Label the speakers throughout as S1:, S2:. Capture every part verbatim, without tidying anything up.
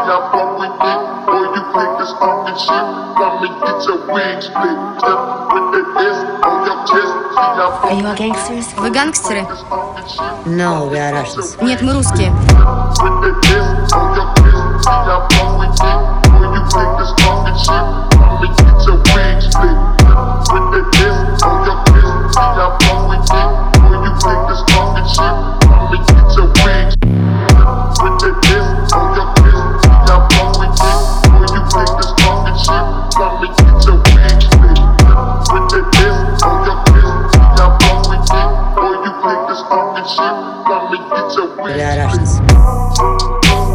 S1: I fuck with it. Boy, you think this fucking shit. Come and get your wings split. Step with the S on your chest. See I fuck
S2: Are you
S1: with it.
S2: gangsters? Вы гангстеры?
S1: This fucking shit.
S3: No, we are Russians.
S2: Нет, мы русские.
S1: With the S on your chest. See I fuck with it. Boy, you think this fucking shit. Come and get your wings split. With the S on your chest. See I fuck with it. Boy, you think this fucking shit. Come and get your wings. With the S on your chest. See I fuck with it. Boy, you think this fucking shit. Come and get your wings split. With the S on your chest. See I fuck with it. Boy, you think this fucking shit. Come and get your wings
S3: We are
S1: split.
S3: Russians.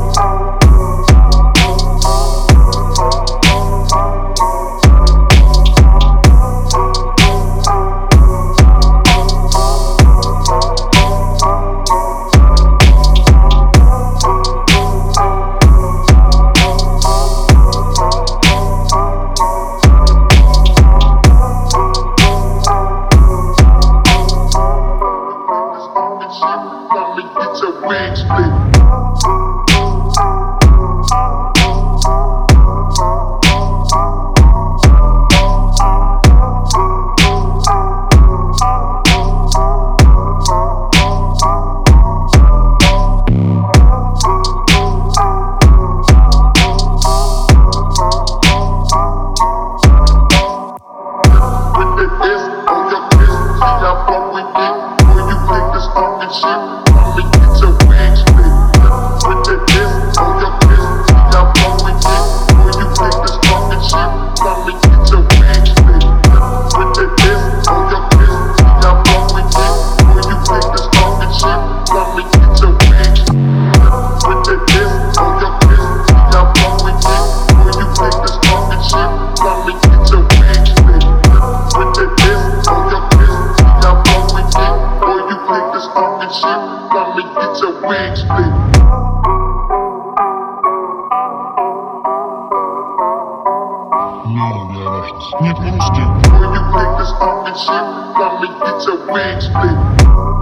S1: Come and get your wings split. With the S on your chest, see I fuck with it. Boy, you think this fucking shit. Come and get your wings split. With the S on your chest, see I fuck with it. Boy, you think this fucking shit. Come and get your wings split. With the S on your chest, see I fuck with it. Boy, you think this fucking shit. Come and get your wings split. With the S on your chest, see I fuck with it. Boy, you think this fucking shit. Come and get your wings split. With the S on your chest, see I fuck with it. Boy, you think this fucking shit. Come and get your wings split.
S4: No, we are Russians. Нет, мы русские.
S1: Boy, you think this fucking shit. Come and get your wings split.